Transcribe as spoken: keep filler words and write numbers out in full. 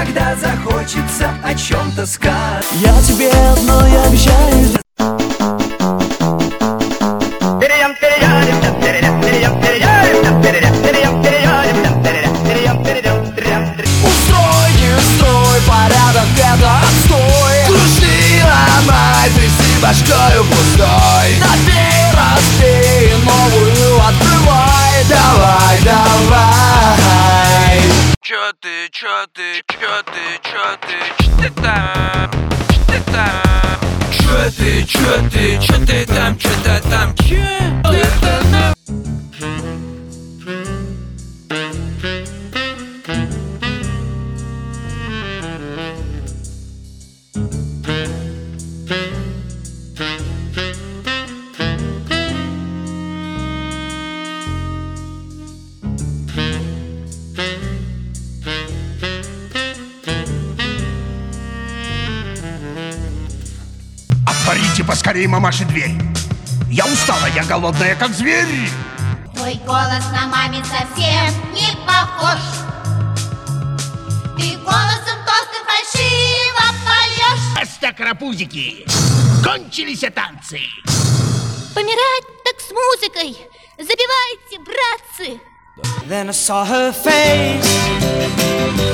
когда захочется о чем-то сказать. Я тебе одно я обещаю. Устрой, не строй, порядок это отстой. Кружи, ломай, тряси башкою пустой. Набей, разбей, новую открывай. Давай, давай. Чё ты, чё ты, чё ты, чё ты, чё ты там, чё ты там? Чё ты, чё ты, чё ты там, чё ты там, чё ты там? Отворите поскорее, мамаши, дверь. Я устала, я голодная, как зверь. Твой голос на маме совсем не похож. Ты голосом толстым фальшиво поешь. Баста, карапузики, кончились танцы. Помирать так с музыкой. Забивайте, братцы. Then I saw her face.